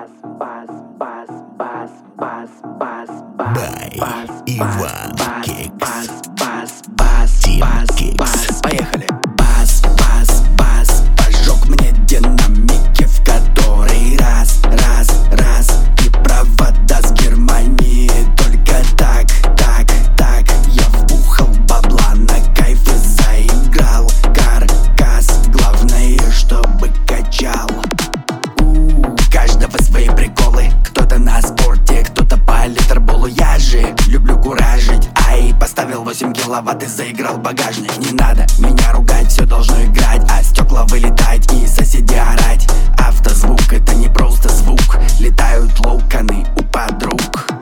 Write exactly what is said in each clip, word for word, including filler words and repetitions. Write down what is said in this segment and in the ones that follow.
бас, бас, бас, бас, бас, бас, Бай, бас, Иван бас, Кекс. бас, бас, бас, Тим бас, Кекс. бас. Поехали. Бас, бас, бас, пожег мне динамики в который раз, раз, раз. И провода с Германии только так, так, так. Я вбухал бабла на кайф и заиграл каркас. Главное, чтобы качал. У каждого свои приколы. Кто-то на спорте, кто-то по литерболу. Я же люблю куражить. Ай, поставил восемь киловатт и заиграл багажник. Не надо меня ругать, все должно играть. А стекла вылетать и соседи орать. Автозвук — это не просто звук. Летают локоны у подруг.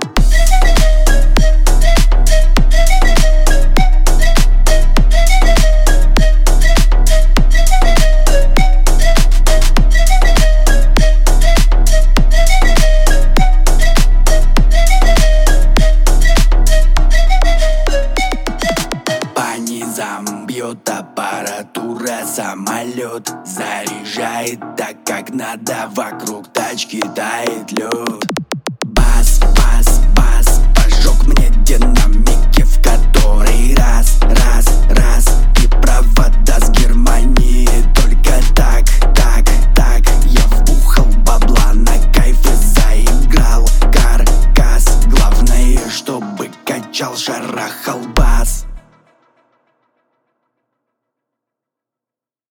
По низам бьет аппаратура, самолет заряжает так, как надо. Вокруг тачки тает лед.